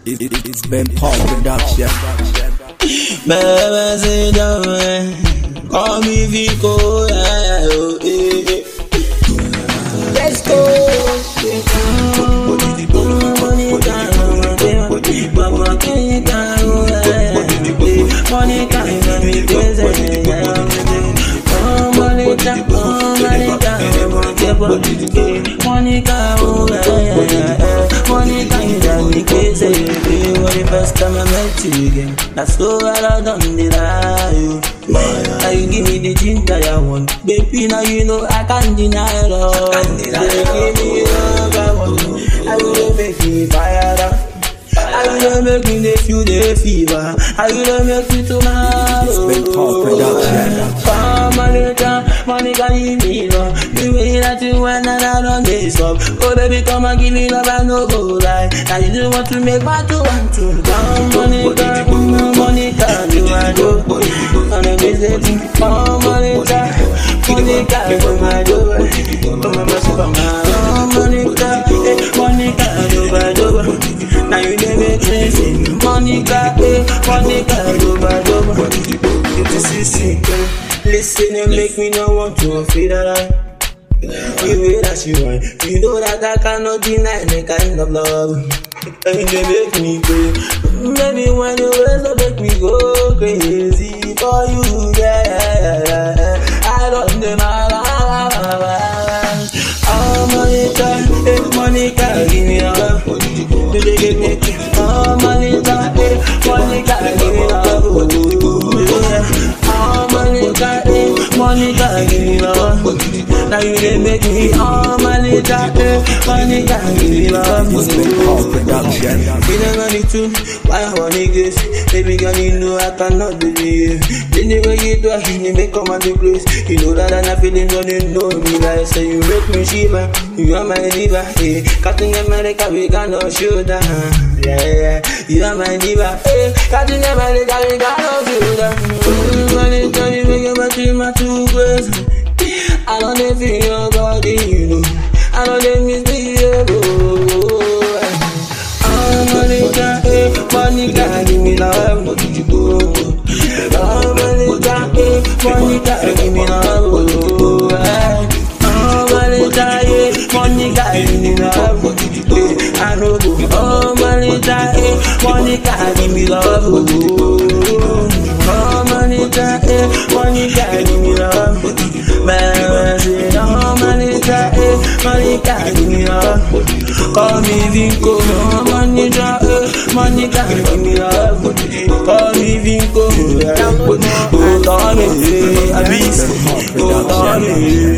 It's been Paul Production. Baby, sit down, call me Vico, Let's go. First time I met you again, that's so well I done did you. Now you give me the ginger I want, baby. Now you know I can't deny love. Give me love I want, I will make me fire up. I will make me the feel the fever. I will make me tomorrow. It's been Paul Production. Money can give me love. The way that you went and I don't this up. Oh baby, come and give me love and no go lie. Now you just want to make what you want to. Money can do I do. On a visit, money can do my do. Money can do I do. Now you never changing. Money can do I do. This is simple. Listen and make me not want to feel alive. The way that you want, you know that I cannot deny the kind of love. And you make me go. Maybe when you raise up, make me go crazy for you, yeah. I don't know my life. Money can give me love. Money can give me love. Money can give me love. Now you didn't make me money can give me love. It's been Paul Production. You never need to why I want niggas. Baby girl, you know I cannot believe. The way you do it, you make come and do grace. You know that I'm not feeling when you know me. Like say you make me shiver. You are my diva, yeah. Captain America, we cannot shoot down. Yeah, you are my diva, yeah. Captain America, we cannot shoot down. Money can you make my two ways. I don't feel your body, you know. I don't miss the money can give me love. Money can give me love. Money can give me love. I know. Money can give me love. Money can give me love. Money can give me love. Call me Vinco. Money can give me love. Call me Vinco. Call me Abyss.